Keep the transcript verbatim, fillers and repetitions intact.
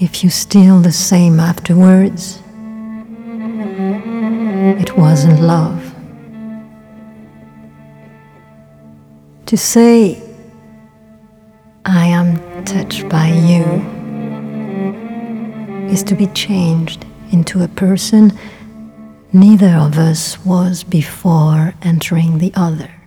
if you still the same afterwards, it wasn't love. To say, I am touched by you, is to be changed into a person neither of us was before entering the other.